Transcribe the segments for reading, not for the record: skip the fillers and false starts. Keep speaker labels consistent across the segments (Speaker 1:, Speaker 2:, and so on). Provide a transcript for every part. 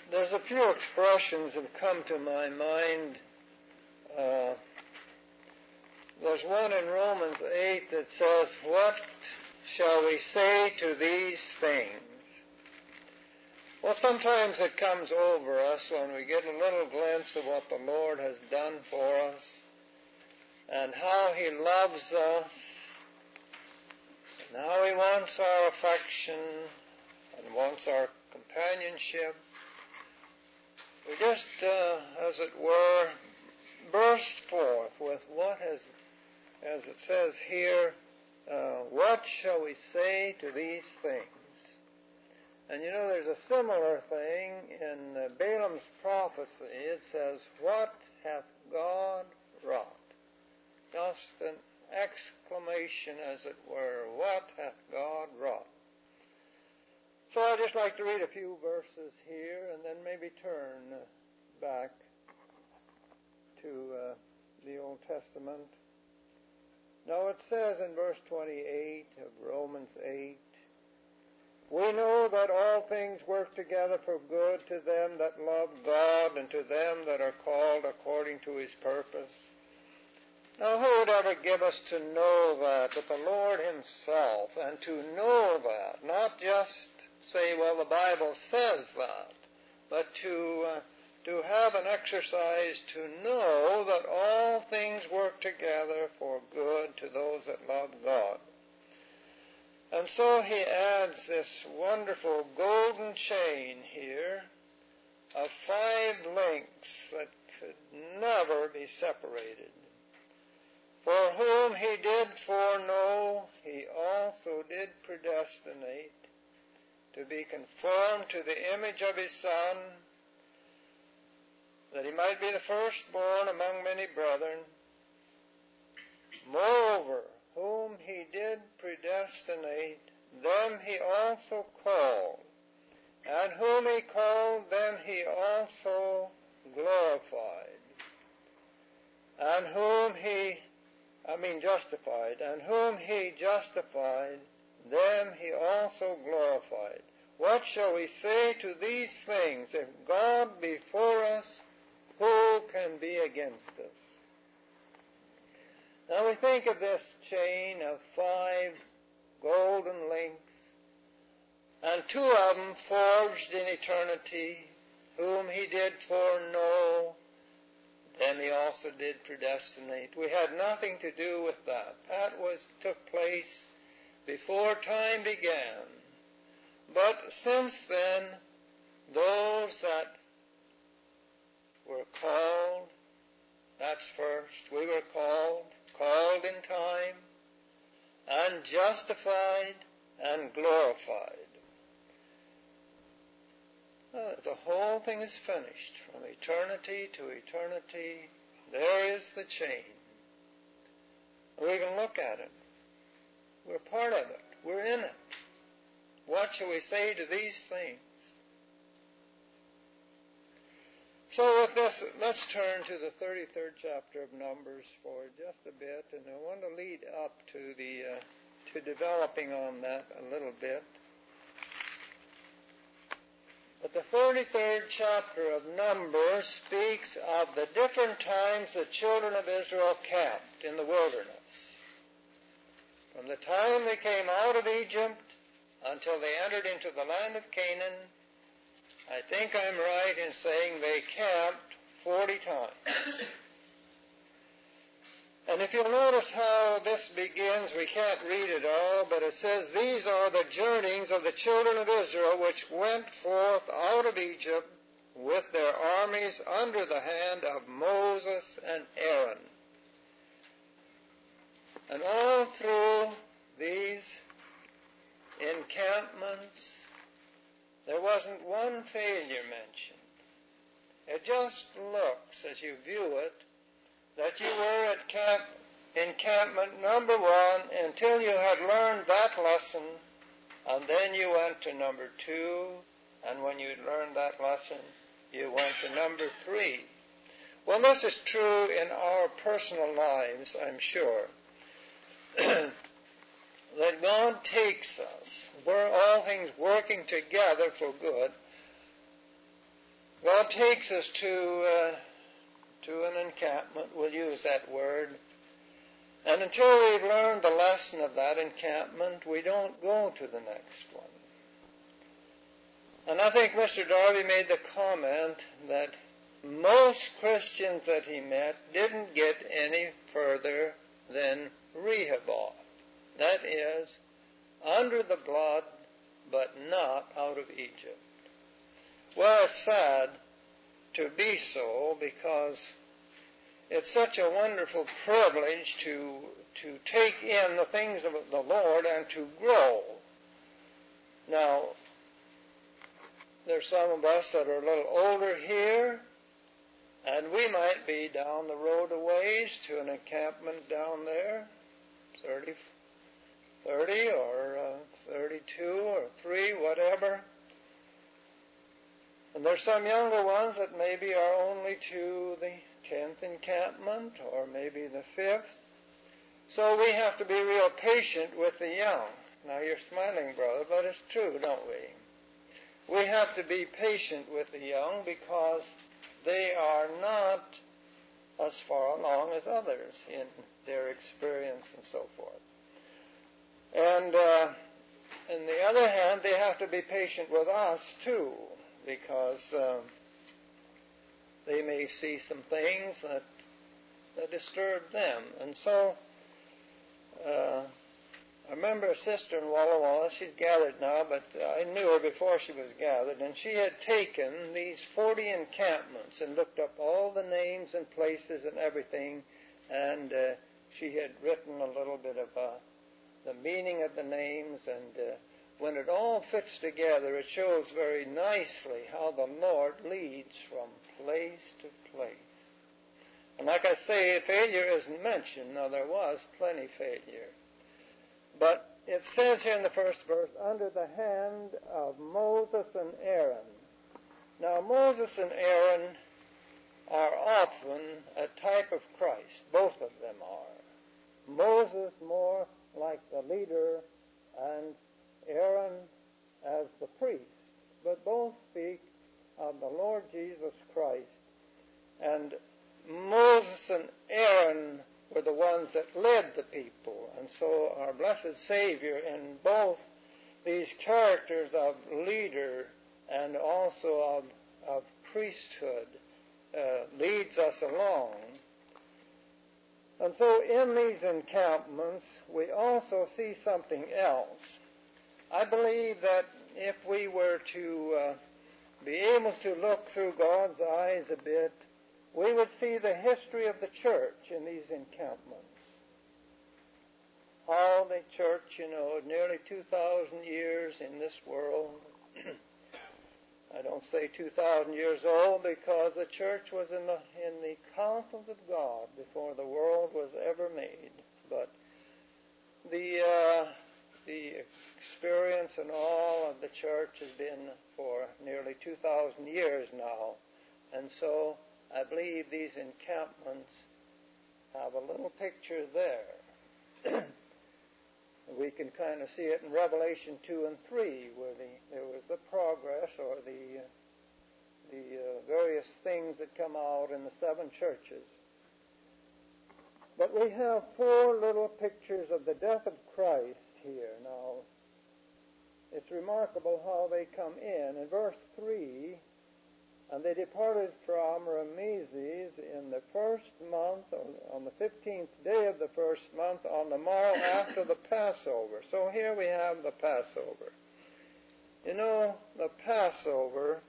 Speaker 1: There's a few expressions that have come to my mind. There's one in Romans 8 that says, "What shall we say to these things?" Well, sometimes it comes over us when we get a little glimpse of what the Lord has done for us and how He loves us and how He wants our affection and wants our companionship. We just, as it were, burst forth with what has, as it says here, what shall we say to these things? And you know, there's a similar thing in Balaam's prophecy. It says, "What hath God wrought?" Just an exclamation, as it were. What hath God wrought? So I'd just like to read a few verses here and then maybe turn back to the Old Testament. Now it says in verse 28 of Romans 8, "We know that all things work together for good to them that love God and to them that are called according to His purpose." Now who would ever give us to know that? But the Lord Himself, and to know that, not just say, well, the Bible says that, but to have an exercise to know that all things work together for good to those that love God. And so He adds this wonderful golden chain here of 5 links that could never be separated. "For whom He did foreknow, He also did predestinate to be conformed to the image of His Son, that He might be the firstborn among many brethren. Moreover, whom He did predestinate, them He also called. And whom He called, them He also glorified. And whom He justified. And whom He justified, them He also glorified. What shall we say to these things? If God be for us, who can be against us?" Now we think of this chain of 5 golden links, and 2 of them forged in eternity, whom He did foreknow, them He also did predestinate. We had nothing to do with that. That took place before time began. But since then, those that were called, that's first, we were called in time, and justified, and glorified. The whole thing is finished. From eternity to eternity, there is the chain. We can look at it. We're part of it. We're in it. What shall we say to these things? So with this, let's turn to the 33rd chapter of Numbers for just a bit, and I want to lead up to developing on that a little bit. But the 33rd chapter of Numbers speaks of the different times the children of Israel camped in the wilderness. From the time they came out of Egypt until they entered into the land of Canaan, I think I'm right in saying they camped 40 times. And if you'll notice how this begins, we can't read it all, but it says, "These are the journeyings of the children of Israel which went forth out of Egypt with their armies under the hand of Moses and Aaron." And all through these encampments, there wasn't one failure mentioned. It just looks, as you view it, that you were at encampment number 1 until you had learned that lesson, and then you went to number 2, and when you had learned that lesson, you went to number 3. Well, this is true in our personal lives, I'm sure. That God takes us, where all things working together for good, God takes us to an encampment, we'll use that word, and until we've learned the lesson of that encampment, we don't go to the next one. And I think Mr. Darby made the comment that most Christians that he met didn't get any further than Rehoboth. That is, under the blood, but not out of Egypt. Well, it's sad to be so, because it's such a wonderful privilege to take in the things of the Lord and to grow. Now, there's some of us that are a little older here, and we might be down the road a ways to an encampment down there, 30 or 32 or 3, whatever. And there's some younger ones that maybe are only to the 10th encampment or maybe the 5th. So we have to be real patient with the young. Now you're smiling, brother, but it's true, don't we? We have to be patient with the young because they are not as far along as others in their experience and so forth. And on the other hand, they have to be patient with us too, because they may see some things that disturb them. And so I remember a sister in Walla Walla, she's gathered now, but I knew her before she was gathered, and she had taken these 40 encampments and looked up all the names and places and everything, and she had written a little bit of the meaning of the names, and when it all fits together, it shows very nicely how the Lord leads from place to place. And like I say, failure isn't mentioned. Now, there was plenty failure. But it says here in the first verse, under the hand of Moses and Aaron. Now, Moses and Aaron are often a type of Christ. Both of them are. Moses more like the leader and Aaron as the priest. But both speak of the Lord Jesus Christ. And Moses and Aaron were the ones that led the people. And so our blessed Savior, in both these characters of leader and also of priesthood, leads us along. And so in these encampments, we also see something else. I believe that if we were to be able to look through God's eyes a bit, we would see the history of the church in these encampments. How the church, nearly 2,000 years in this world. I don't say 2,000 years old because the church was in the counsels of God before the world was ever made. But the experience and all of the church has been for nearly 2,000 years now. And so I believe these encampments have a little picture there. We can kind of see it in Revelation 2 and 3, where there was the progress or the various things that come out in the 7 churches. But we have 4 little pictures of the death of Christ here. Now, it's remarkable how they come in. In verse 3, and they departed from Rameses in the first month, on the 15th day of the first month, on the morrow after the Passover. So here we have the Passover. The Passover,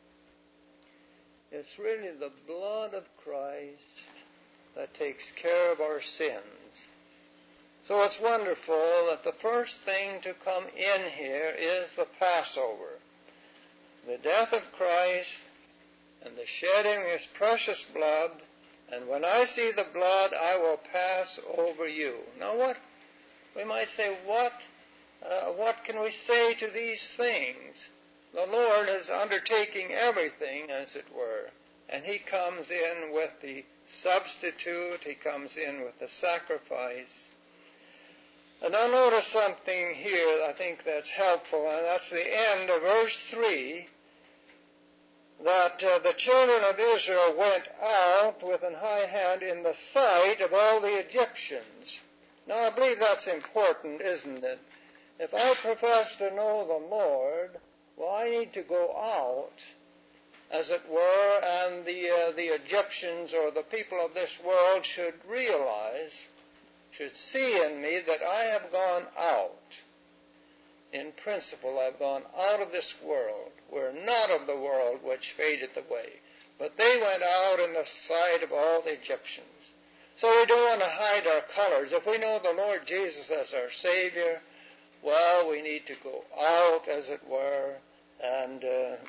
Speaker 1: it's really the blood of Christ that takes care of our sins. So it's wonderful that the first thing to come in here is the Passover. The death of Christ and the shedding of His precious blood, and when I see the blood, I will pass over you. Now we might say, what can we say to these things? The Lord is undertaking everything, as it were, and He comes in with the substitute, He comes in with the sacrifice. And I'll notice something here I think that's helpful, and that's the end of verse 3, that the children of Israel went out with an high hand in the sight of all the Egyptians. Now, I believe that's important, isn't it? If I profess to know the Lord, well, I need to go out, as it were, and the Egyptians or the people of this world should realize, should see in me that I have gone out. In principle, I've gone out of this world. We're not of the world which fadeth away. But they went out in the sight of all the Egyptians. So we don't want to hide our colors. If we know the Lord Jesus as our Savior, well, we need to go out, as it were, and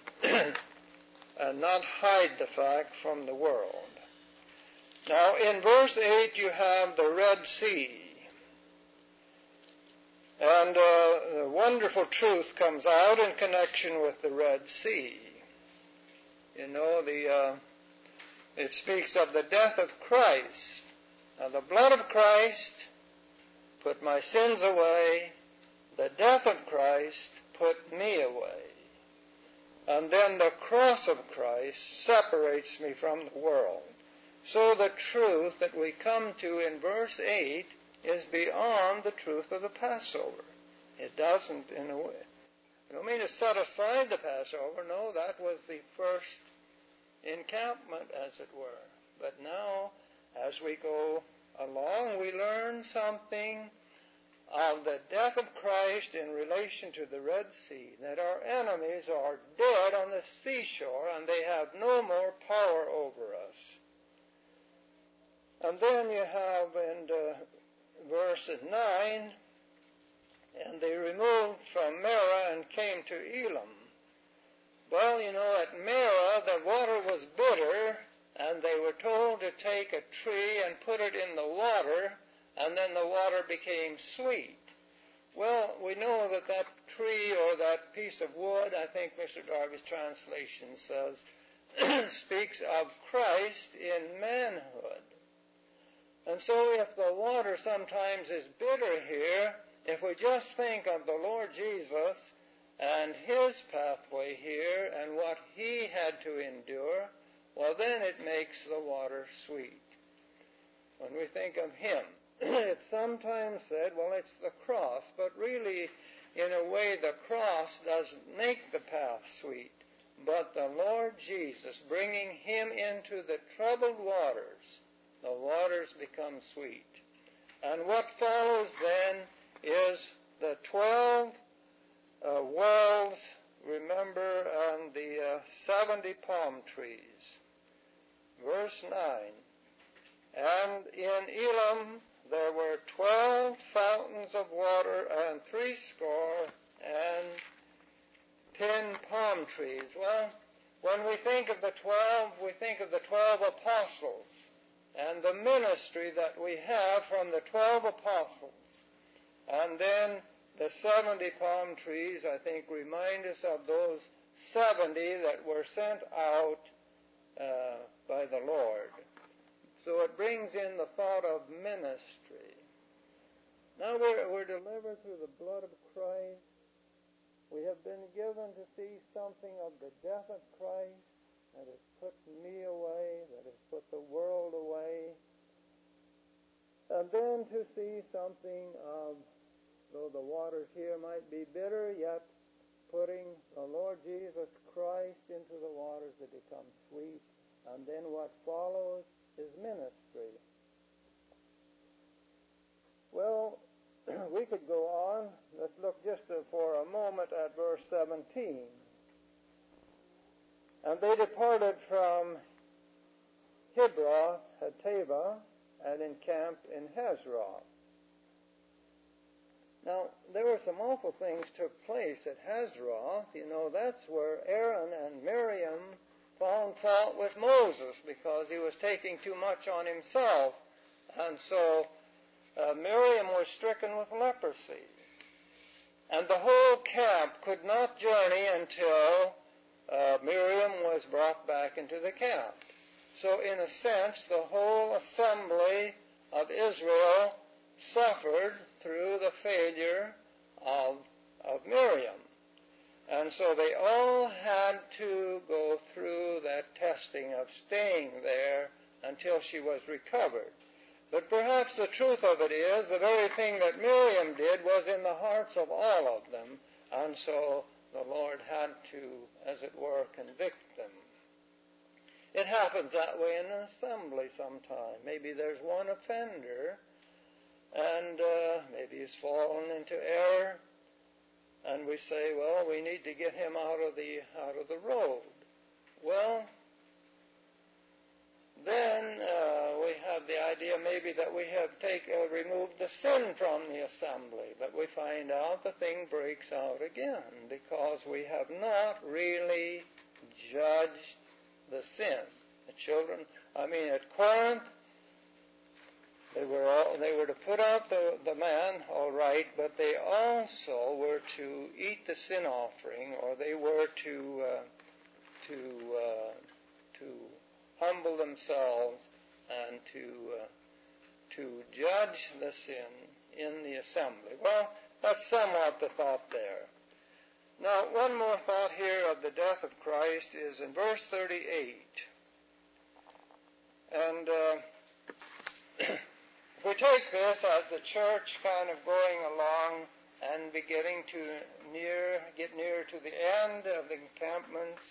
Speaker 1: not hide the fact from the world. Now, in verse 8, you have the Red Sea. And the wonderful truth comes out in connection with the Red Sea. You know, it speaks of the death of Christ. Now, the blood of Christ put my sins away. The death of Christ put me away. And then the cross of Christ separates me from the world. So the truth that we come to in verse 8 is beyond the truth of the Passover. It doesn't, in a way. I don't mean to set aside the Passover. No, that was the first encampment, as it were. But now, as we go along, we learn something of the death of Christ in relation to the Red Sea, that our enemies are dead on the seashore and they have no more power over us. And then you have in verse 9, and they removed from Marah and came to Elim. Well, you know, at Marah the water was bitter, and they were told to take a tree and put it in the water, and then the water became sweet. Well, we know that that tree or that piece of wood, I think Mr. Darby's translation says, speaks of Christ in manhood. And so if the water sometimes is bitter here, if we just think of the Lord Jesus and his pathway here and what he had to endure, well, then it makes the water sweet. When we think of him, it's sometimes said, well, it's the cross, but really, in a way, the cross doesn't make the path sweet, but the Lord Jesus, bringing him into the troubled waters, the waters become sweet. And what follows then is the 12 wells, remember, and the 70 palm trees. Verse 9, and in Elim there were 12 fountains of water and 70 palm trees. Well, when we think of the 12, we think of the 12 apostles and the ministry that we have from the 12 apostles. And then the 70 palm trees, I think, remind us of those 70 that were sent out by the Lord. So it brings in the thought of ministry. Now we're delivered through the blood of Christ. We have been given to see something of the death of Christ that has put me away, that has put the world away. And then to see something of, though the waters here might be bitter, yet putting the Lord Jesus Christ into the waters that become sweet. And then what follows is ministry. Well, we could go on. Let's look just for a moment at verse 17. And they departed from Kibroth Hattaavah and encamped in Hazeroth. Now, there were some awful things took place at Hazeroth. You know, that's where Aaron and Miriam found fault with Moses because he was taking too much on himself. And so Miriam was stricken with leprosy. And the whole camp could not journey until Miriam was brought back into the camp. So in a sense, the whole assembly of Israel suffered through the failure of Miriam. And so they all had to go through that testing of staying there until she was recovered. But perhaps the truth of it is the very thing that Miriam did was in the hearts of all of them, and so the Lord had to, as it were, convict them. It happens that way in an assembly sometime. Maybe there's one offender, and maybe he's fallen into error, and we say, well, we need to get him out of the road. Well, then we have the idea maybe that we have removed the sin from the assembly, but we find out the thing breaks out again because we have not really judged the sin. The children, at Corinth, they were to put out the man, all right, but they also were to eat the sin offering, or they were to humble themselves and to judge the sin in the assembly. Well, that's somewhat the thought there. Now, one more thought here of the death of Christ is in verse 38. And if we take this as the church kind of going along and get near to the end of the encampments,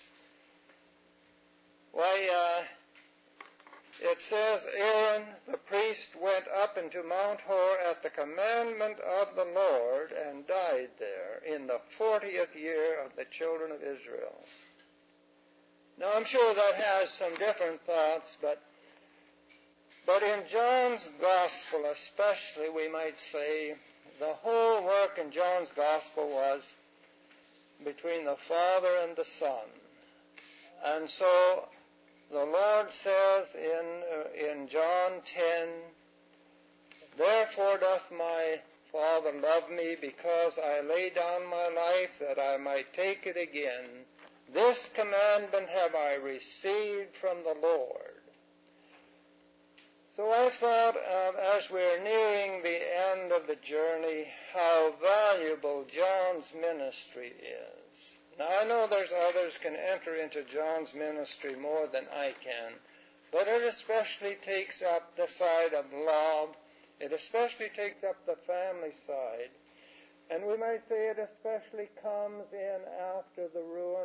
Speaker 1: why, it says, Aaron, the priest, went up into Mount Hor at the commandment of the Lord and died there in the 40th year of the children of Israel. Now, I'm sure that has some different thoughts, but in John's Gospel especially, we might say, the whole work in John's Gospel was between the Father and the Son. And so the Lord says in John 10, Therefore doth my Father love me, because I lay down my life that I might take it again. This commandment have I received from the Lord. So I thought, as we're nearing the end of the journey, how valuable John's ministry is. Now, I know there's others can enter into John's ministry more than I can, but it especially takes up the side of love. It especially takes up the family side. And we might say it especially comes in after the ruin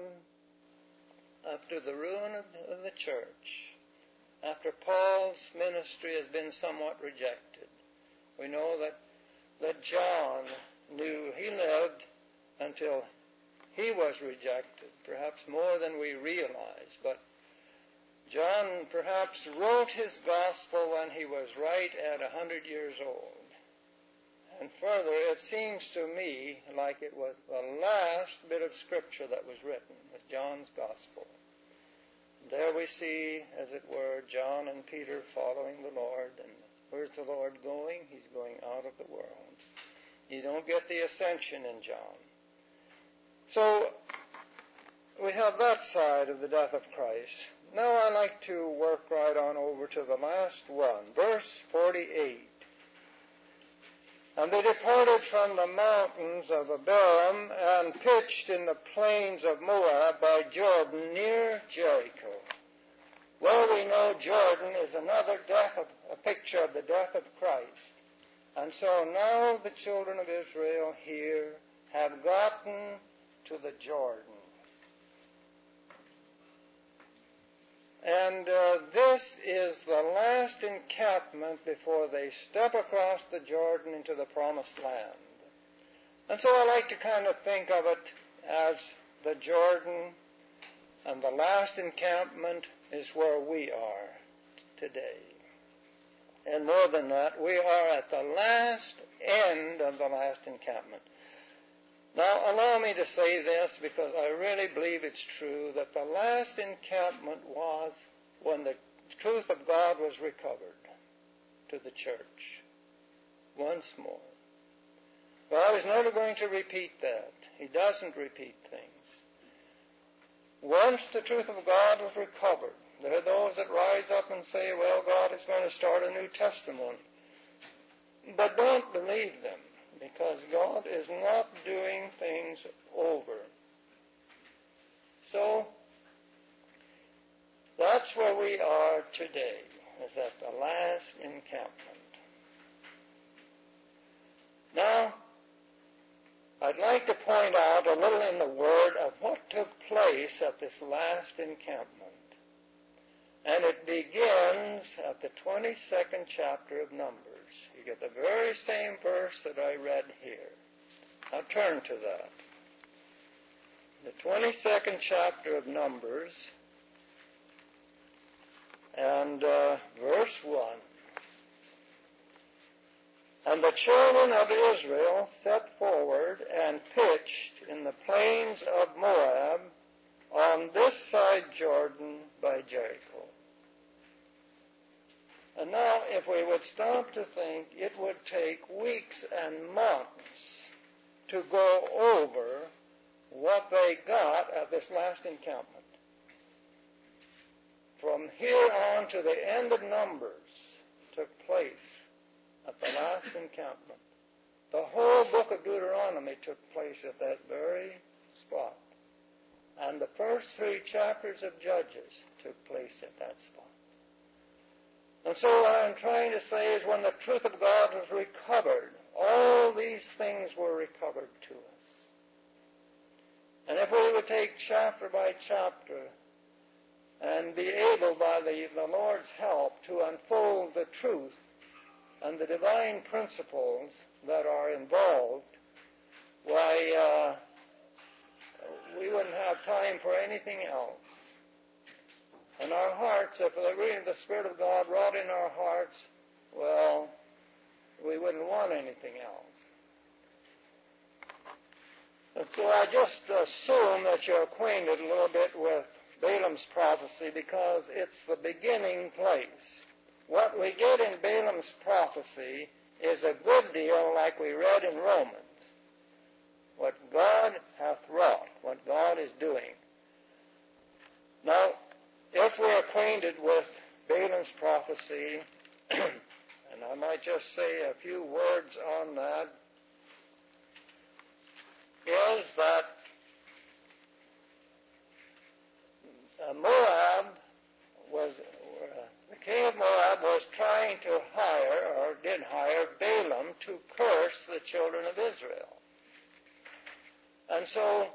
Speaker 1: of the church. After Paul's ministry has been somewhat rejected. We know that John knew he lived until he was rejected, perhaps more than we realize. But John perhaps wrote his gospel when he was right at 100 years old. And further, it seems to me like it was the last bit of scripture that was written, was John's gospel. There we see, as it were, John and Peter following the Lord. And where's the Lord going? He's going out of the world. You don't get the ascension in John. So we have that side of the death of Christ. Now I like to work right on over to the last one, verse 48. And they departed from the mountains of Abiram and pitched in the plains of Moab by Jordan near Jericho. Well, we know Jordan is another a picture of the death of Christ. And so now the children of Israel here have gotten to the Jordan. And this is the last encampment before they step across the Jordan into the promised land. And so I like to kind of think of it as the Jordan, and the last encampment is where we are today. And more than that, we are at the last end of the last encampment. Now, allow me to say this, because I really believe it's true, that the last encampment was when the truth of God was recovered to the church once more. God is never going to repeat that. He doesn't repeat things. Once the truth of God was recovered, there are those that rise up and say, well, God is going to start a new testimony. But don't believe them, because God is not doing things over. so that's where we are today, is at the last encampment. Now, I'd like to point out a little in the Word of what took place at this last encampment. And it begins at the 22nd chapter of Numbers. You get the very same verse that I read here. Now turn to that. The 22nd chapter of Numbers and verse 1. And the children of Israel set forward and pitched in the plains of Moab on this side Jordan by Jericho. And now, if we would stop to think, it would take weeks and months to go over what they got at this last encampment. From here on to the end of Numbers took place at the last encampment. The whole book of Deuteronomy took place at that very spot. And the first 3 chapters of Judges took place at that spot. And so what I'm trying to say is when the truth of God was recovered, all these things were recovered to us. And if we would take chapter by chapter and be able by the Lord's help to unfold the truth and the divine principles that are involved, why, we wouldn't have time for anything else. And our hearts, if the Spirit of God wrought in our hearts, well, we wouldn't want anything else. And so I just assume that you're acquainted a little bit with Balaam's prophecy because it's the beginning place. What we get in Balaam's prophecy is a good deal like we read in Romans. What God hath wrought, what God is doing. Now, if we're acquainted with Balaam's prophecy, and I might just say a few words on that, is that the king of Moab was trying to hire, or did hire, Balaam to curse the children of Israel. And so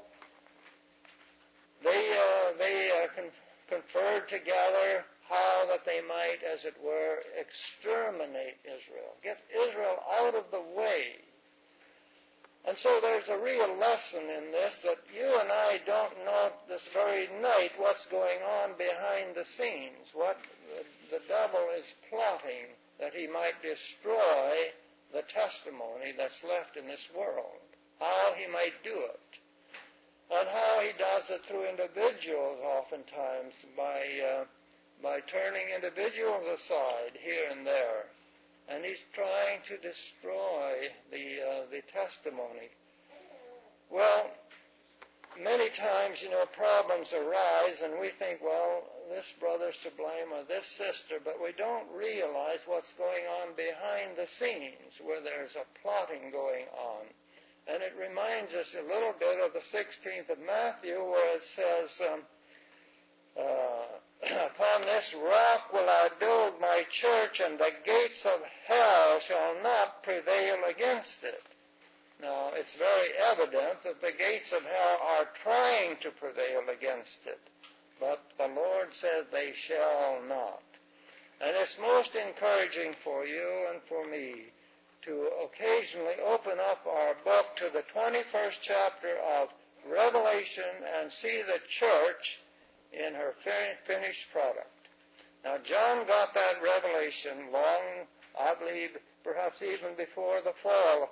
Speaker 1: they conferred together how that they might, as it were, exterminate Israel, get Israel out of the way. And so there's a real lesson in this that you and I don't know this very night what's going on behind the scenes, what the devil is plotting that he might destroy the testimony that's left in this world, how he might do it, and how he does it through individuals oftentimes by turning individuals aside here and there. And he's trying to destroy the testimony. Well, many times, problems arise and we think, well, this brother's to blame or this sister, but we don't realize what's going on behind the scenes where there's a plotting going on. And it reminds us a little bit of the 16th of Matthew where it says, upon this rock will I build my church, and the gates of hell shall not prevail against it. Now, it's very evident that the gates of hell are trying to prevail against it, but the Lord said they shall not. And it's most encouraging for you and for me to occasionally open up our book to the 21st chapter of Revelation and see the church in her finished product. Now, John got that revelation long, I believe, perhaps even before the fall,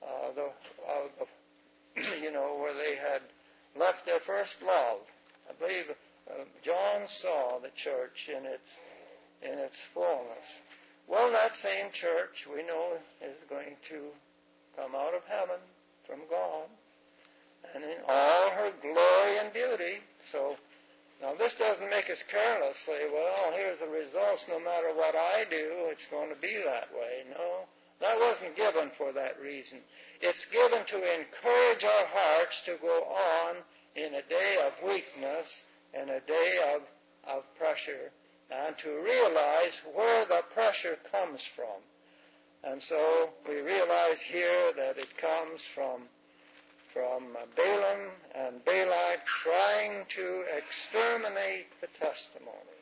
Speaker 1: where they had left their first love. I believe John saw the church in its fullness. Well, that same church, we know, is going to come out of heaven from God, and in all her glory and beauty. So, now, this doesn't make us careless, say, well, here's the results. No matter what I do, it's going to be that way. No, that wasn't given for that reason. It's given to encourage our hearts to go on in a day of weakness, in a day of pressure, and to realize where the pressure comes from. And so we realize here that it comes from Balaam and Balak trying to exterminate the testimony.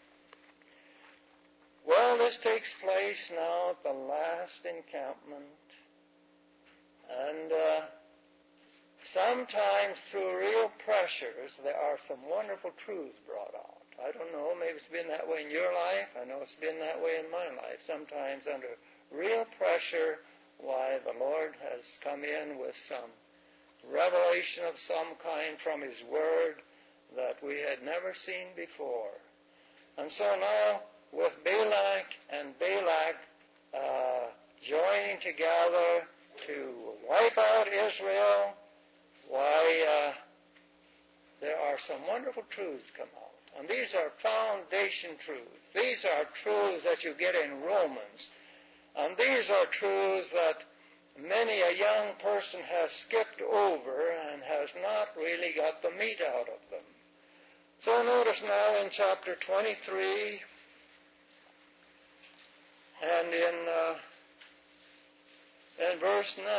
Speaker 1: Well, this takes place now at the last encampment, and sometimes through real pressures there are some wonderful truths brought out. I don't know, maybe it's been that way in your life. I know it's been that way in my life. Sometimes under real pressure, why the Lord has come in with some revelation of some kind from His Word that we had never seen before. And so now, with Balak and Balak joining together to wipe out Israel, why there are some wonderful truths come out. And these are foundation truths. These are truths that you get in Romans. And these are truths that many a young person has skipped over and has not really got the meat out of them. So notice now in chapter 23 and in verse 9,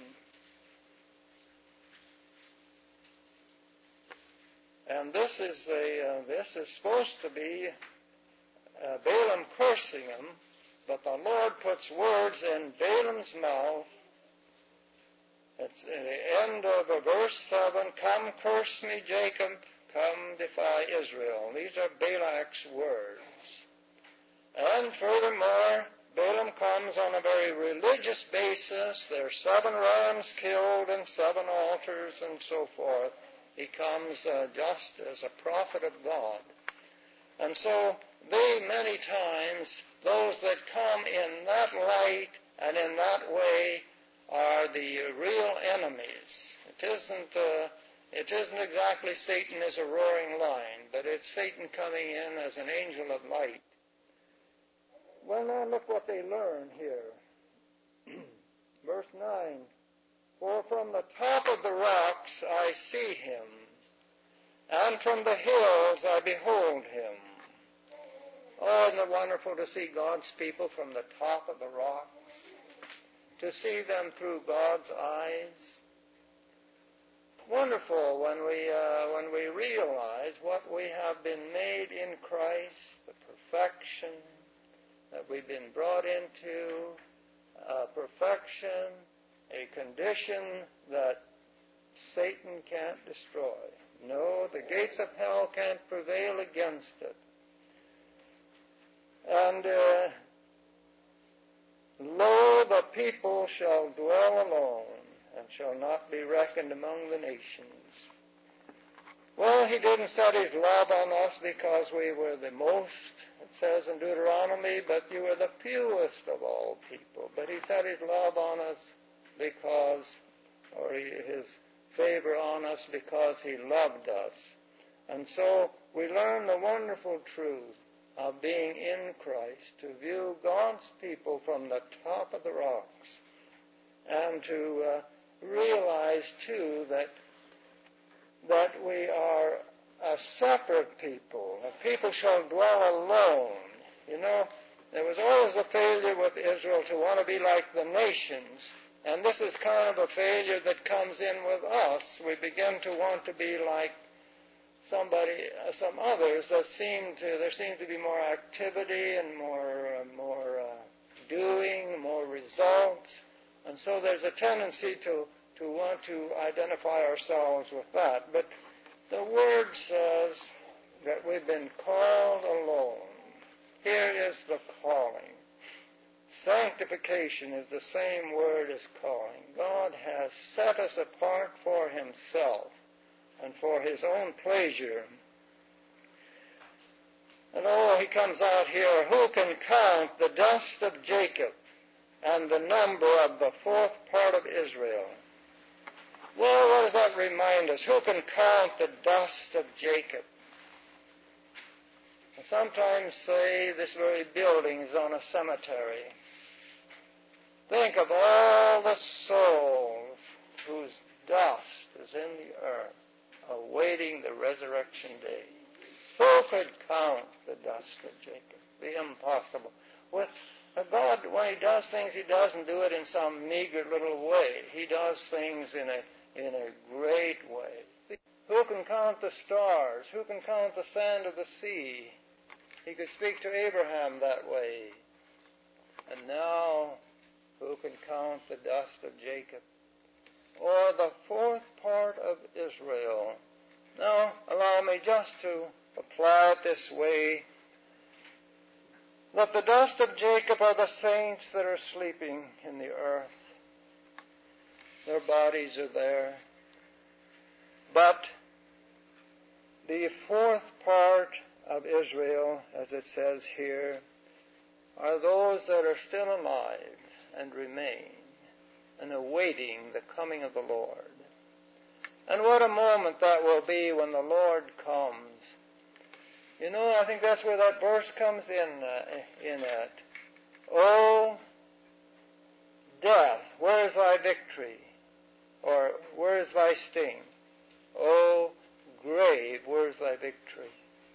Speaker 1: and this is supposed to be Balaam cursing him, but the Lord puts words in Balaam's mouth. It's at the end of verse 7, "Come curse me, Jacob, come defy Israel." These are Balak's words. And furthermore, Balaam comes on a very religious basis. There are 7 rams killed and 7 altars and so forth. He comes just as a prophet of God. And so they many times, those that come in that light and in that way, are the real enemies. It isn't exactly Satan as a roaring lion, but it's Satan coming in as an angel of light. Well, now look what they learn here. Verse 9, "For from the top of the rocks I see him, and from the hills I behold him." Oh, isn't it wonderful to see God's people from the top of the rocks? To see them through God's eyes. Wonderful when we realize what we have been made in Christ, the perfection that we've been brought into, perfection, a condition that Satan can't destroy. No, the gates of hell can't prevail against it. And lo, the people shall dwell alone, and shall not be reckoned among the nations. Well, He didn't set His love on us because we were the most, it says in Deuteronomy, but you were the fewest of all people. But He set His love on us because, or His favor on us because He loved us. And so we learn the wonderful truth of being in Christ, to view God's people from the top of the rocks, and to realize, too, that we are a separate people. A people shall dwell alone. You know, there was always a failure with Israel to want to be like the nations, and this is kind of a failure that comes in with us. We begin to want to be like some others that there seems to be more activity and more doing, more results, and so there's a tendency to want to identify ourselves with that. But the Word says that we've been called alone. Here is the calling. Sanctification is the same word as calling. God has set us apart for Himself and for His own pleasure. And He comes out here, "Who can count the dust of Jacob and the number of the 4th part of Israel?" Well, what does that remind us? Who can count the dust of Jacob? I sometimes say this very building is on a cemetery. Think of all the souls whose dust is in the earth. awaiting the resurrection day. Who could count the dust of Jacob? The impossible. With God, when He does things, He doesn't do it in some meager little way. He does things in a great way. Who can count the stars? Who can count the sand of the sea? He could speak to Abraham that way. And now, who can count the dust of Jacob? Or the fourth part of Israel? Now, allow me just to apply it this way, that the dust of Jacob are the saints that are sleeping in the earth. Their bodies are there. But the fourth part of Israel, as it says here, are those that are still alive and remain and awaiting the coming of the Lord. And what a moment that will be when the Lord comes. You know, I think that's where that verse comes in at. Oh, death, where is thy victory? Or where is thy sting? Oh, grave, where is thy victory?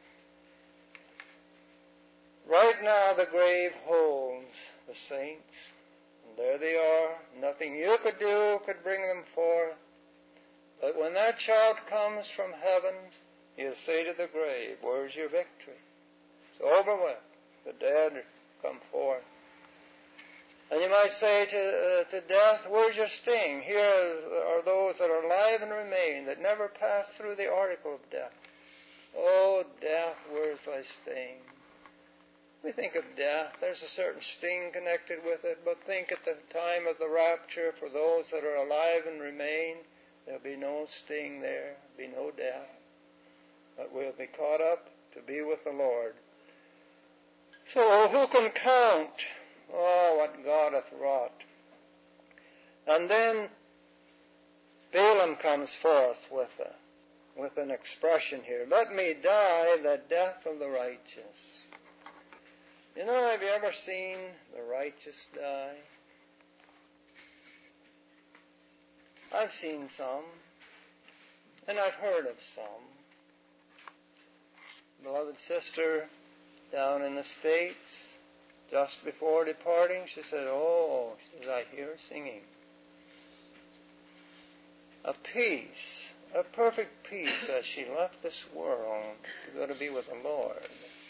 Speaker 1: Right now the grave holds the saints, and there they are. Nothing you could do could bring them forth. But when that shout comes from heaven, He'll say to the grave, where's your victory? It's over with. The dead come forth. And you might say to death, where's your sting? Here are those that are alive and remain, that never passed through the article of death. Oh, death, where's thy sting? We think of death. There's a certain sting connected with it, but think at the time of the rapture, for those that are alive and remain, there'll be no sting there, there'll be no death. But we'll be caught up to be with the Lord. So who can count, what God hath wrought? And then Balaam comes forth with an expression here. Let me die the death of the righteous. You know, have you ever seen the righteous die? I've seen some, and I've heard of some. Beloved sister down in the States, just before departing, she said, I hear her singing. A peace, a perfect peace as she left this world to go to be with the Lord.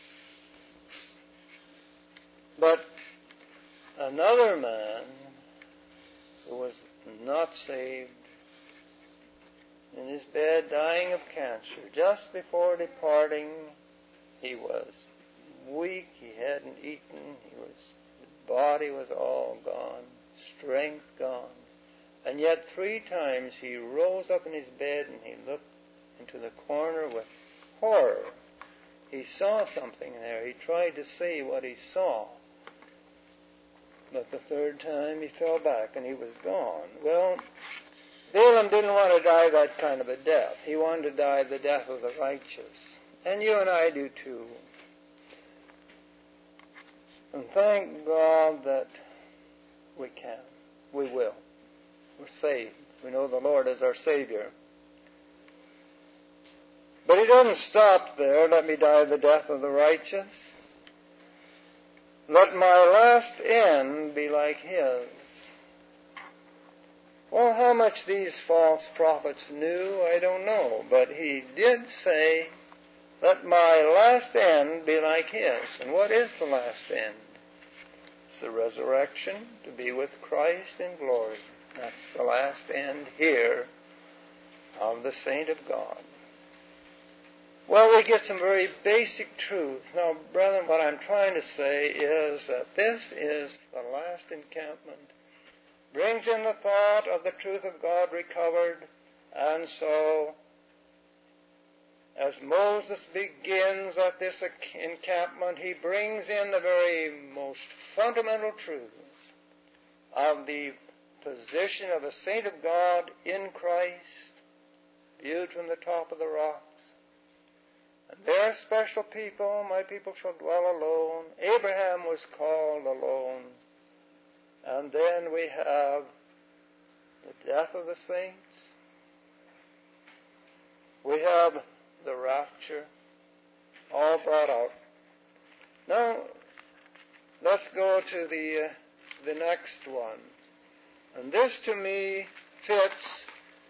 Speaker 1: But another man who was not saved, in his bed dying of cancer, just before departing, he was weak, he hadn't eaten, his body was all gone, strength gone. And yet 3 times he rose up in his bed and he looked into the corner with horror. He saw something there. He tried to say what he saw. But the 3rd time he fell back and he was gone. Well, Balaam didn't want to die that kind of a death. He wanted to die the death of the righteous. And you and I do too. And thank God that we can. We will. We're saved. We know the Lord is our Savior. But He doesn't stop there. Let me die the death of the righteous. Let my last end be like His. Well, how much these false prophets knew, I don't know. But He did say, let my last end be like His. And what is the last end? It's the resurrection, to be with Christ in glory. That's the last end here of the saint of God. Well, we get some very basic truth. Now, brethren, what I'm trying to say is that this is the last encampment. Brings in the thought of the truth of God recovered, and so as Moses begins at this encampment, he brings in the very most fundamental truths of the position of a saint of God in Christ, viewed from the top of the rocks. And they're special people. My people shall dwell alone. Abraham was called alone. And then we have the death of the saints. We have the rapture all brought out. Now, let's go to the next one. And this to me fits: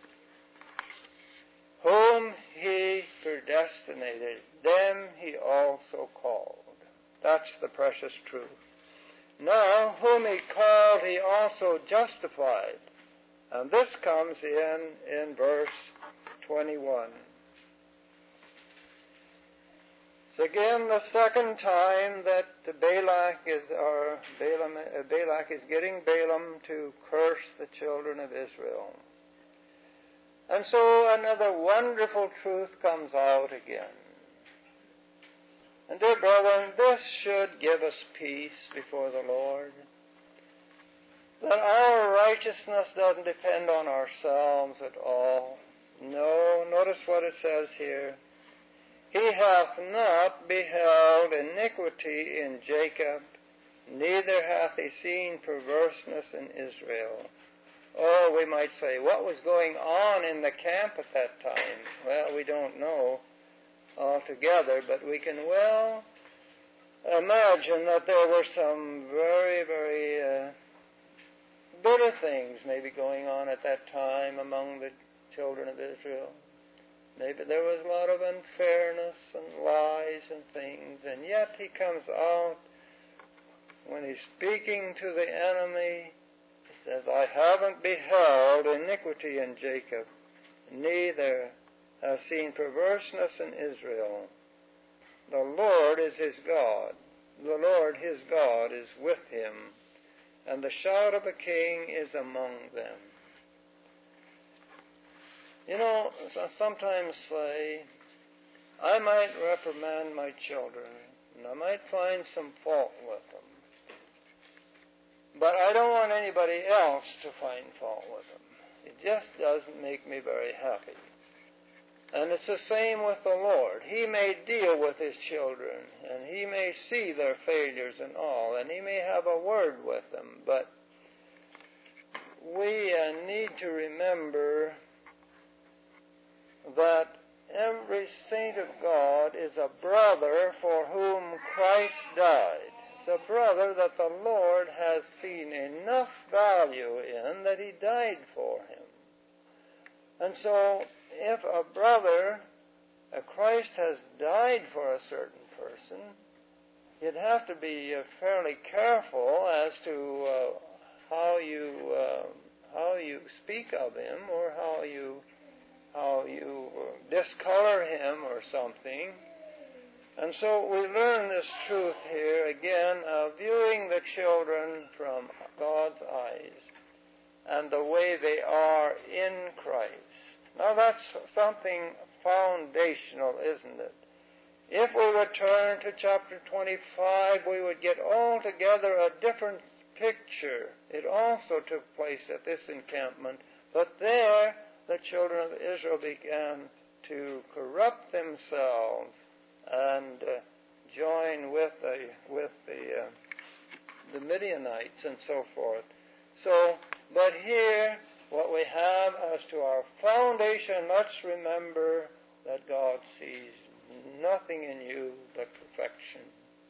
Speaker 1: whom he predestinated, them he also called. That's the precious truth. Now, whom he called, he also justified. And this comes in verse 21. It's again the second time that Balak is getting Balaam to curse the children of Israel. And so another wonderful truth comes out again. And dear brethren, this should give us peace before the Lord. That our righteousness doesn't depend on ourselves at all. No, notice what it says here. He hath not beheld iniquity in Jacob, neither hath he seen perverseness in Israel. Oh, we might say, what was going on in the camp at that time? Well, we don't know altogether, but we can well imagine that there were some very, very bitter things maybe going on at that time among the children of Israel. Maybe there was a lot of unfairness and lies and things, and yet he comes out when he's speaking to the enemy. He says, I haven't beheld iniquity in Jacob, neither have seen perverseness in Israel. The Lord is his God. The Lord his God is with him, and the shout of a king is among them. You know, sometimes say, I might reprimand my children, and I might find some fault with them. But I don't want anybody else to find fault with them. It just doesn't make me very happy. And it's the same with the Lord. He may deal with his children, and he may see their failures and all, and he may have a word with them, but we need to remember that every saint of God is a brother for whom Christ died. It's a brother that the Lord has seen enough value in that he died for him. And so, if a brother, Christ has died for a certain person, you'd have to be fairly careful as to how you speak of him, or how you discolor him or something. And so we learn this truth here again of viewing the children from God's eyes and the way they are in Christ. Now that's something foundational, isn't it? If we would turn to chapter 25, we would get altogether a different picture. It also took place at this encampment, but there the children of Israel began to corrupt themselves and join with the Midianites and so forth. So, but here, what we have as to our foundation, let's remember that God sees nothing in you but perfection.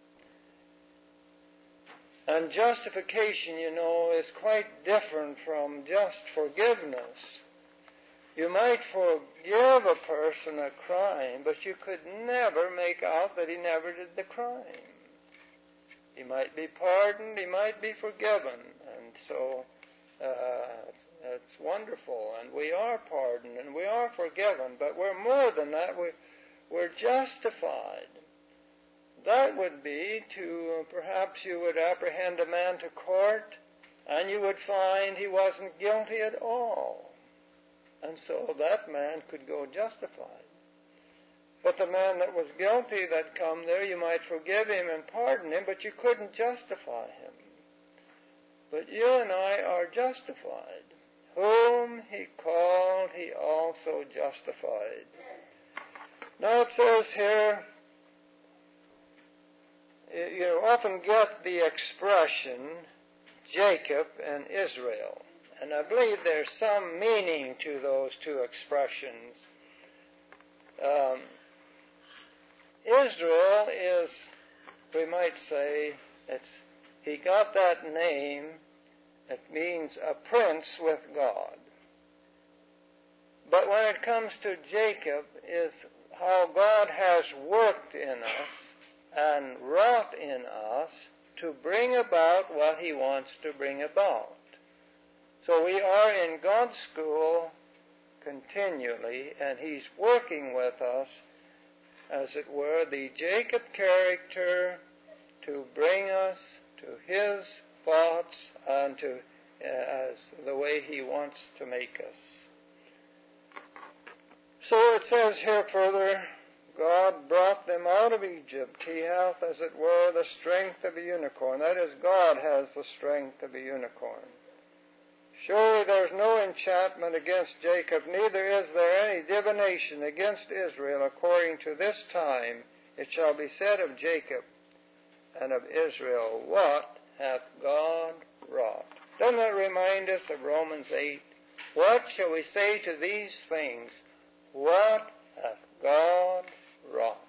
Speaker 1: And justification, you know, is quite different from just forgiveness. You might forgive a person a crime, but you could never make out that he never did the crime. He might be pardoned, he might be forgiven, and so it's wonderful, and we are pardoned, and we are forgiven, but we're more than that. We're justified. That would be to, perhaps you would apprehend a man to court, and you would find he wasn't guilty at all. And so that man could go justified. But the man that was guilty that come there, you might forgive him and pardon him, but you couldn't justify him. But you and I are justified. Whom he called, he also justified. Now it says here, you often get the expression Jacob and Israel. And I believe there's some meaning to those two expressions. Israel is, we might say, he got that name. It means a prince with God. But when it comes to Jacob, is how God has worked in us and wrought in us to bring about what he wants to bring about. So we are in God's school continually, and he's working with us, as it were, the Jacob character to bring us to his thoughts and to as the way he wants to make us. So it says here further, God brought them out of Egypt. He hath, as it were, the strength of a unicorn. That is, God has the strength of a unicorn. Surely there is no enchantment against Jacob, neither is there any divination against Israel. According to this time it shall be said of Jacob and of Israel, what hath God wrought? Doesn't that remind us of Romans 8? What shall we say to these things? What hath God wrought?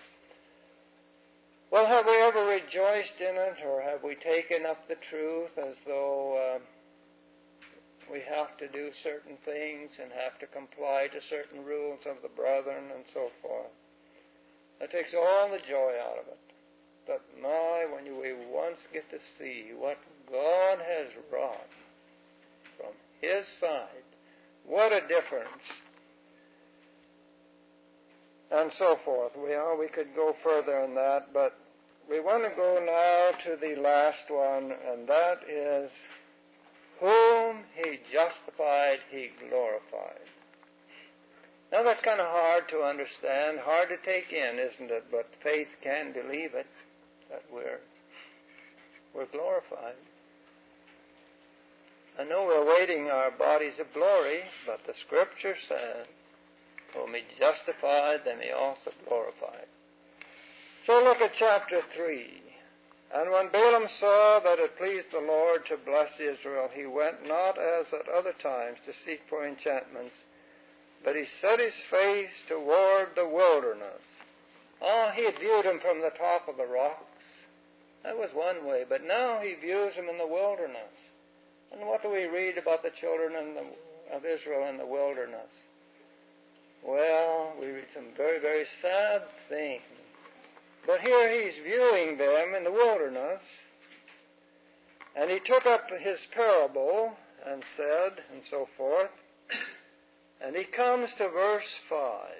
Speaker 1: Well, have we ever rejoiced in it, or have we taken up the truth as though we have to do certain things and have to comply to certain rules of the brethren and so forth? That takes all the joy out of it. But my, when we once get to see what God has wrought from his side, what a difference. And so forth. We could go further in that, but we want to go now to the last one, and that is, whom he justified, he glorified. Now that's kind of hard to understand, hard to take in, isn't it? But faith can believe it, that we're glorified. I know we're awaiting our bodies of glory, but the Scripture says, whom he justified, them he also glorified. So look at chapter 3. And when Balaam saw that it pleased the Lord to bless Israel, he went not as at other times to seek for enchantments, but he set his face toward the wilderness. He had viewed him from the top of the rocks. That was one way, but now he views him in the wilderness. And what do we read about the children of Israel in the wilderness? Well, we read some very, very sad things. But here he's viewing them in the wilderness, and he took up his parable and said, and so forth, and he comes to verse 5.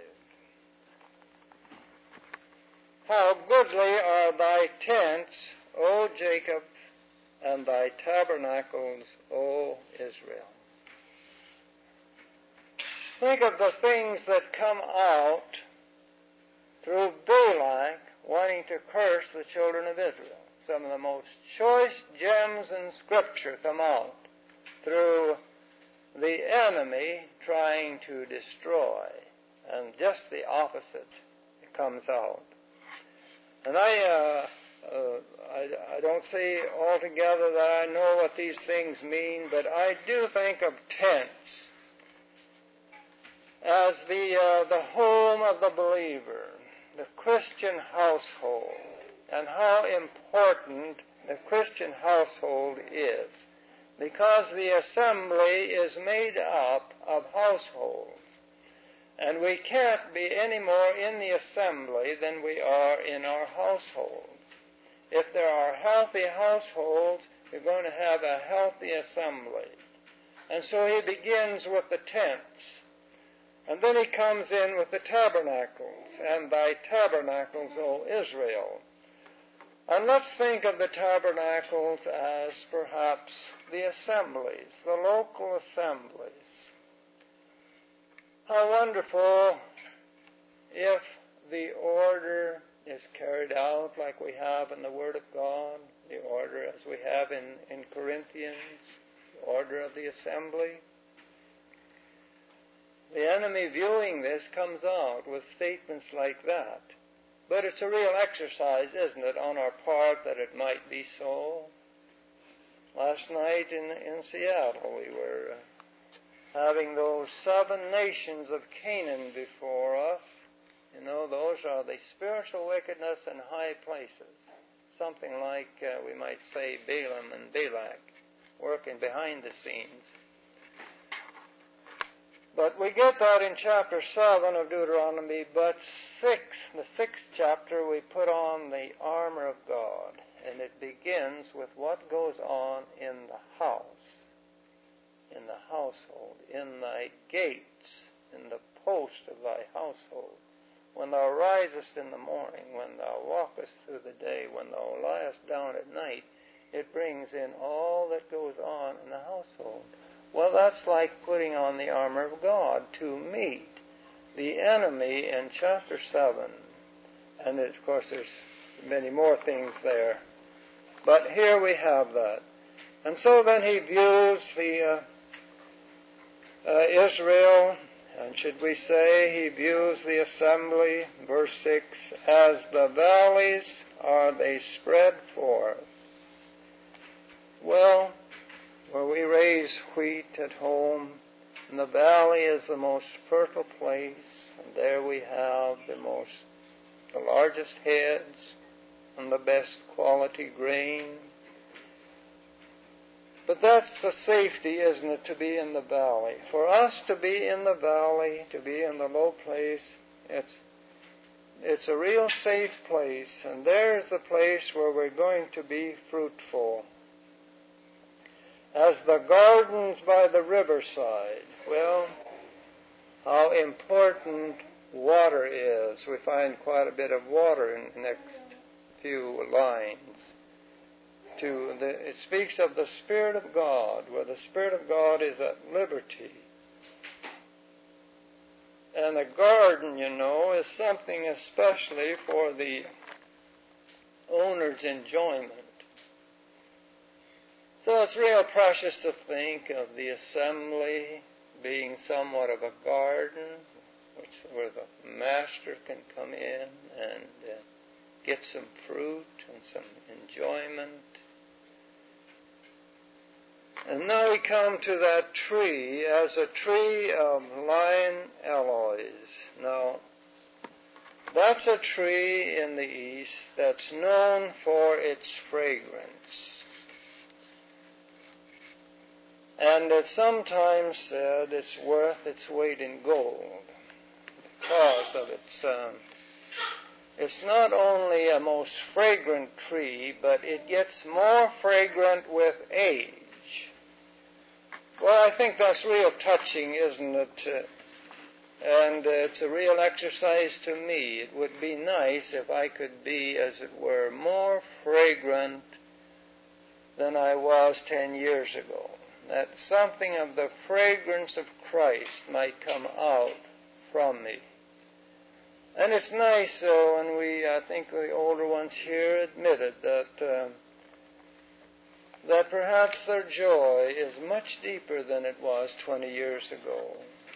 Speaker 1: How goodly are thy tents, O Jacob, and thy tabernacles, O Israel. Think of the things that come out through Balak wanting to curse the children of Israel. Some of the most choice gems in Scripture come out through the enemy trying to destroy, and just the opposite comes out. And I don't say altogether that I know what these things mean, but I do think of tents as the home of the believer, the Christian household, and how important the Christian household is, because the assembly is made up of households, and we can't be any more in the assembly than we are in our households. If there are healthy households, we're going to have a healthy assembly. And so he begins with the tents. And then he comes in with the tabernacles, and thy tabernacles, O Israel. And let's think of the tabernacles as perhaps the assemblies, the local assemblies. How wonderful if the order is carried out like we have in the Word of God, the order as we have in Corinthians, the order of the assembly. The enemy viewing this comes out with statements like that. But it's a real exercise, isn't it, on our part that it might be so. Last night in Seattle, we were having those 7 nations of Canaan before us, You know, those are the spiritual wickedness in high places. Something like, we might say, Balaam and Balak, working behind the scenes. But we get that in chapter 7 of Deuteronomy, but the 6th chapter, we put on the armor of God, and it begins with what goes on in the house, in the household, in thy gates, in the post of thy household. When thou risest in the morning, when thou walkest through the day, when thou liest down at night, it brings in all that goes on in the household. Well, that's like putting on the armor of God to meet the enemy in chapter 7. And of course there's many more things there. But here we have that. And so then he views the Israel, and should we say he views the assembly, verse 6, as the valleys are they spread forth. Well, where we raise wheat at home, and the valley is the most fertile place, and there we have the largest heads and the best quality grain. But that's the safety, isn't it, to be in the valley? For us to be in the valley, to be in the low place, it's a real safe place, and there's the place where we're going to be fruitful. As the gardens by the riverside. Well, how important water is. We find quite a bit of water in the next few lines. It speaks of the Spirit of God, where the Spirit of God is at liberty. And a garden, you know, is something especially for the owner's enjoyment. So it's real precious to think of the assembly being somewhat of a garden, where the master can come in and get some fruit and some enjoyment. And now we come to that tree as a tree of lion aloes. Now, that's a tree in the East that's known for its fragrance. And it's sometimes said it's worth its weight in gold because of it's not only a most fragrant tree, but it gets more fragrant with age. Well, I think that's real touching, isn't it? And it's a real exercise to me. It would be nice if I could be, as it were, more fragrant than I was 10 years ago. That something of the fragrance of Christ might come out from me. And it's nice, when I think the older ones here admitted that perhaps their joy is much deeper than it was 20 years ago.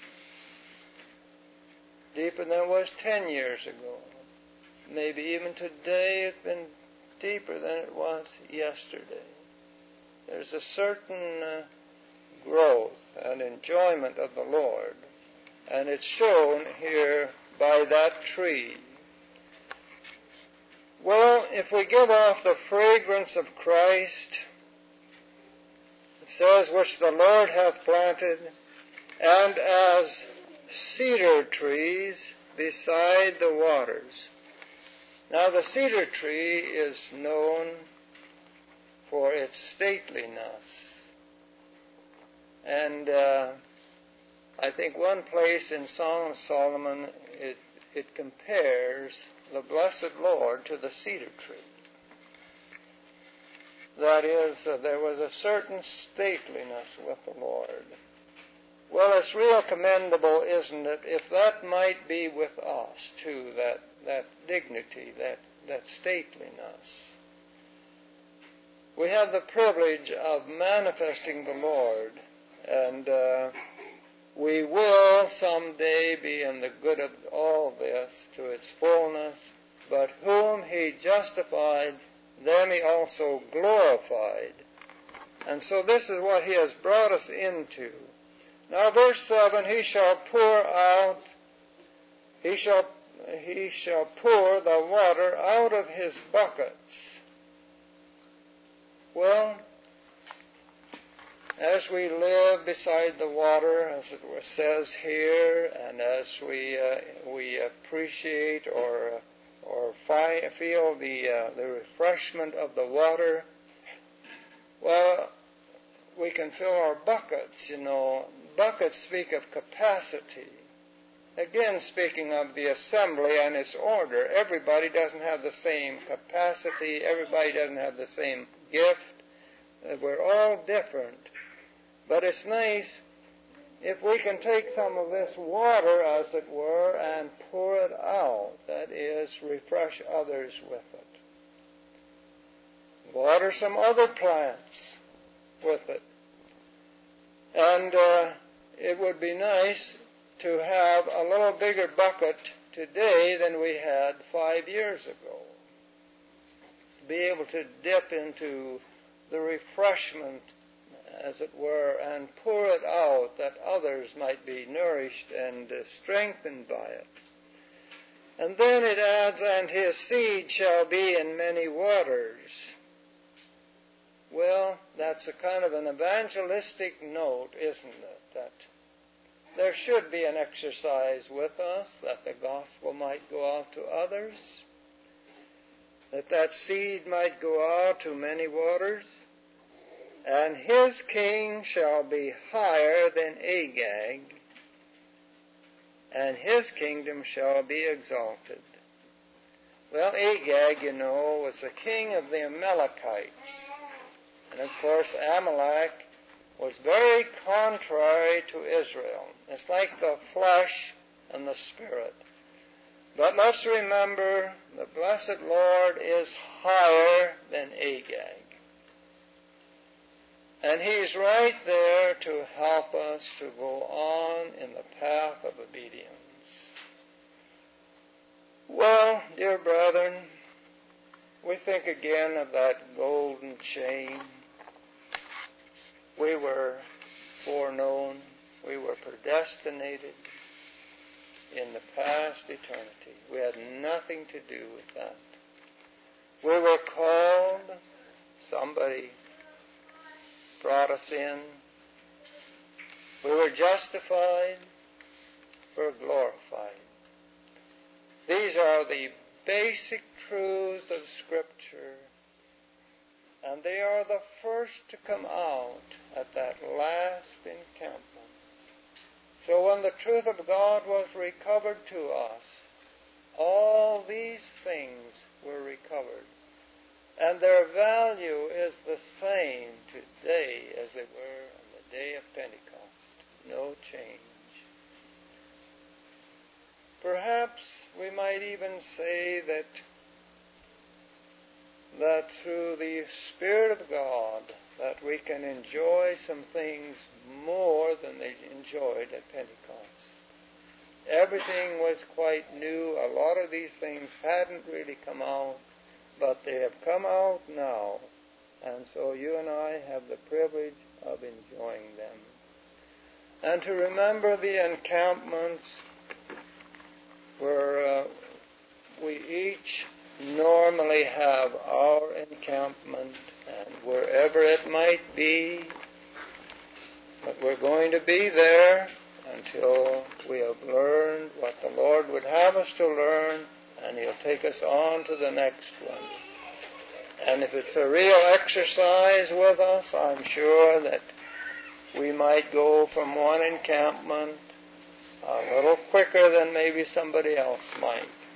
Speaker 1: Deeper than it was 10 years ago. Maybe even today it's been deeper than it was yesterday. There's a certain growth and enjoyment of the Lord, and it's shown here by that tree. Well, if we give off the fragrance of Christ, it says, which the Lord hath planted, and as cedar trees beside the waters. Now the cedar tree is known for its stateliness. And I think one place in Song of Solomon, it compares the blessed Lord to the cedar tree. That is, there was a certain stateliness with the Lord. Well, it's real commendable, isn't it, if that might be with us, too, that dignity, that stateliness. We have the privilege of manifesting the Lord, and we will someday be in the good of all this to its fullness, but whom he justified, them he also glorified. And so this is what he has brought us into. Now verse 7, he shall he shall pour the water out of his buckets. Well, as we live beside the water, as it says here, and as we appreciate or feel the refreshment of the water, well, we can fill our buckets. Buckets speak of capacity. Again, speaking of the assembly and its order, everybody doesn't have the same capacity. Everybody doesn't have the same gift. We're all different. But it's nice if we can take some of this water, as it were, and pour it out. That is, refresh others with it. Water some other plants with it. And it would be nice to have a little bigger bucket today than we had 5 years ago. Be able to dip into the refreshment, as it were, and pour it out that others might be nourished and strengthened by it. And then it adds, and his seed shall be in many waters. Well, that's a kind of an evangelistic note, isn't it? That there should be an exercise with us, that the gospel might go out to others, that seed might go out to many waters. And his king shall be higher than Agag, and his kingdom shall be exalted. Well, Agag, was the king of the Amalekites. And of course, Amalek was very contrary to Israel. It's like the flesh and the spirit. But let's remember, the blessed Lord is higher than Agag. And he's right there to help us to go on in the path of obedience. Well, dear brethren, we think again of that golden chain. We were foreknown. We were predestinated in the past eternity. We had nothing to do with that. We were called. Somebody brought us in. We were justified. We're glorified. These are the basic truths of Scripture, and they are the first to come out at that last encampment. So when the truth of God was recovered to us, all these things were recovered. And their value is the same today as they were on the day of Pentecost. No change. Perhaps we might even say that through the Spirit of God, that we can enjoy some things more than they enjoyed at Pentecost. Everything was quite new. A lot of these things hadn't really come out, but they have come out now, and so you and I have the privilege of enjoying them. And to remember the encampments where we each normally have our encampment, and wherever it might be, but we're going to be there until we have learned what the Lord would have us to learn, and He'll take us on to the next one. And if it's a real exercise with us, I'm sure that we might go from one encampment a little quicker than maybe somebody else might.